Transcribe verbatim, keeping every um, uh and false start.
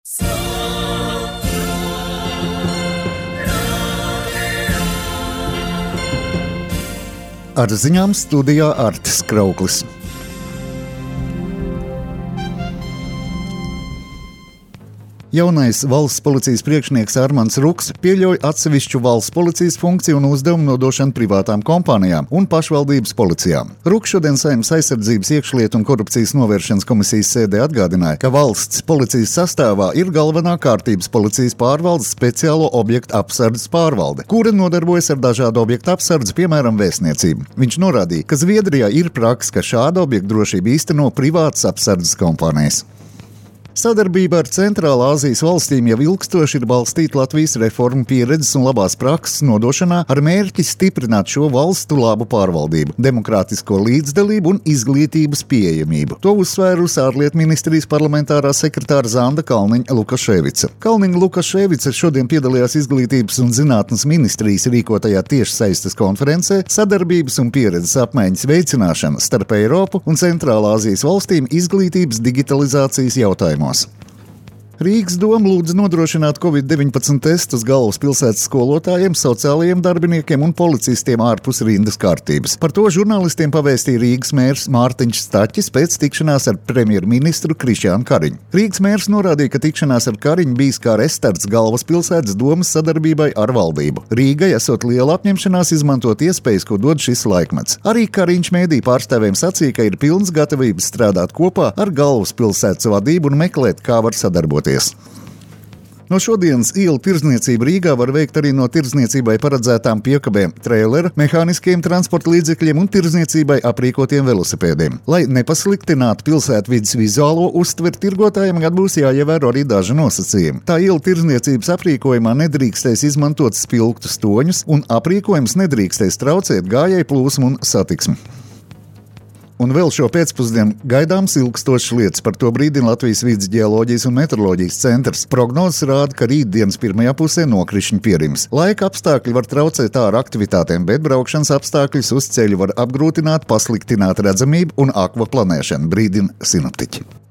Ar ziņām studijā Artis Krauklis. Jaunais valsts policijas priekšnieks Armands Ruks pieļauj atsevišķu valsts policijas funkciju un uzdevumu nodošanu privātām kompānijām un pašvaldības policijām. Ruks šodien Saeimas aizsardzības, iekšlietu un korupcijas novēršanas komisijas sēdē atgādināja, ka valsts policijas sastāvā ir galvenā kārtības policijas pārvaldes speciālo objektu apsardzes pārvalde, kura nodarbojas ar dažādu objektu apsardzi, piemēram, vēstniecību. Viņš norādīja, ka Zviedrijā ir prakse, ka šāda objektu drošību īsteno privātas apsardzes kompānijas. Sadarbība ar Centrālā Āzijas valstīm jau ilgstoši ir balstīta Latvijas reformu pieredzes un labās prakses nodošanā ar mērķi stiprināt šo valstu labu pārvaldību, demokrātisko līdzdalību un izglītības pieejamību. To uzsvērusi ārlietu ministrijas parlamentārā sekretāra Zanda Kalniņa-Lukaševica. Kalniņa-Lukaševica šodien piedalījās Izglītības un zinātnes ministrijas rīkotajā tiešsaistes konferencē Sadarbības un pieredzes apmaiņas veicināšana starp Eiropu un Centrālā Āzijas valstīm izglītības digitalizācijas jautājumos. Rīgas doma lūdza nodrošināt covid deviņpadsmit testus galvaspilsētas skolotājiem, sociālajiem darbiniekiem un policistiem ārpus rindas kārtības. Par to žurnālistiem pavēstīja Rīgas mērs Mārtiņš Staķis pēc tikšanās ar premjerministru Krišjānu Kariņu. Rīgas mērs norādīja, ka tikšanās ar Kariņu bijis kā restarts galvaspilsētas domas sadarbībai ar valdību. Rīgai esot liela apņemšanās izmantot iespējas, ko dod šis laikmets. Arī Kariņš mēdī pārstāvjiem sacīja, ka ir pilns gatavības strādāt kopā ar galvaspilsētas vadību un meklēt, kā var sadarboties. No šodienas ielu tirdzniecību Rīgā var veikt arī no tirdzniecībai paredzētām piekabēm, traileru, mehāniskiem transporta līdzekļiem un tirdzniecībai aprīkotiem velosipēdiem. Lai nepasliktinātu pilsētvides vizuālo uztveri, tirgotājiem gad būs jāievēro arī daži nosacījumi. Tā ielu tirdzniecības aprīkojumā nedrīkstēs izmantot spilgtus toņus un aprīkojums nedrīkstēs traucēt gājēju plūsmu un satiksmi. Un vēl šo pēcpusdienu gaidāms ilgstošas lietas, par to brīdina Latvijas vides ģeoloģijas un meteoroloģijas centrs. Prognozes rāda, ka rītdienas pirmajā pusē nokrišņi pierims. Laika apstākļi var traucēt āru aktivitātēm, bet braukšanas apstākļus uz ceļu var apgrūtināt, pasliktināt redzamību un akvaplanēšanu, brīdina sinoptiķi.